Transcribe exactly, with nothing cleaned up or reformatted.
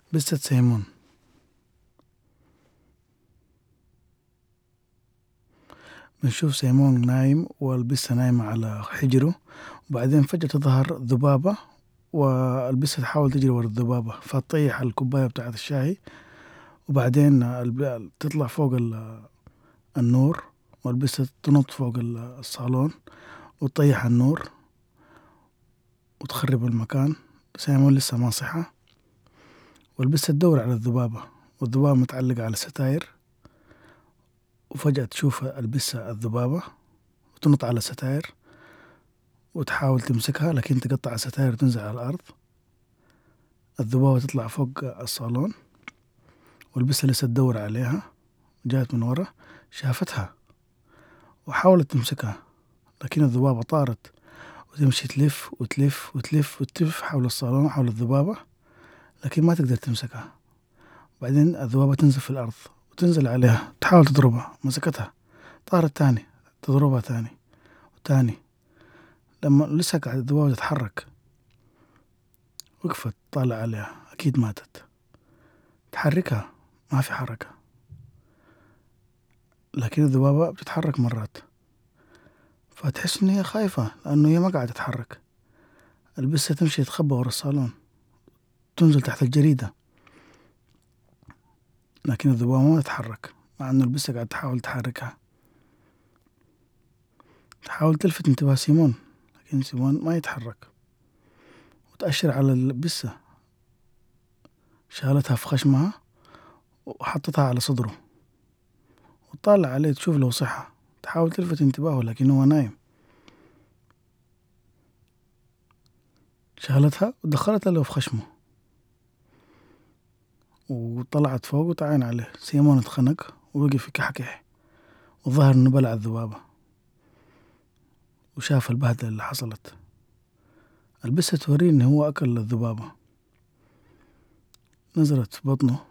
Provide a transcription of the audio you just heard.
بسة سيمون. بنشوف سيمون نايم والبسة نايمة على حجره، وبعدين فجأة تظهر ذبابة والبسة تحاول تجري ورا الذبابة فتطيح الكوباية بتاعة الشاي، وبعدين الب- تطلع فوق ال- النور، والبسة تنط فوق ال- الصالون وتطيح النور وتخرب المكان. سيمون لسه ما صحى، والبسة تدور على الذبابة والذبابة متعلقة على الستاير، وفجأة تشوف البسة الذبابة وتنط على الستاير وتحاول تمسكها، لكن تقطع الستاير وتنزل على الأرض. الذبابة تطلع فوق الصالون والبسة لسه تدور عليها، جات من ورا شافتها وحاولت تمسكها، لكن الذبابة طارت وتمشي تلف وتلف وتلف وتلف حول الصالون حول الذبابة، لكن ما تقدر تمسكها. بعدين الذبابة تنزل في الأرض وتنزل عليها تحاول تضربها، مسكتها طارت تاني تضربها تاني وتاني. لما لسه قاعد الذبابة تتحرك وقفت طالع عليها، أكيد ماتت. تحركها ما في حركة، لكن الذبابة بتتحرك مرات، فتحس إن هي خايفة لأنه هي ما قاعدة تتحرك. البسة تمشي تخبى ورا الصالون، تنزل تحت الجريدة، لكن الذبابة ما تتحرك مع إنه البسة قاعد تحاول تحركها. تحاول تلفت انتباه سيمون، لكن سيمون ما يتحرك، وتأشر على البسة، شالتها في خشمها وحطتها على صدره وتطالع عليه تشوف لو صحة. تحاول تلفت انتباهه لكن هو نايم. شالتها ودخلتها له في خشمه وطلعت فوق وتعاين عليه. سيمون اتخنق ووقف يكحكح، وظهر انه بلع الذبابة وشاف البهدلة اللي حصلت. البسة توريه انه هو اكل الذبابة، نزلت في بطنه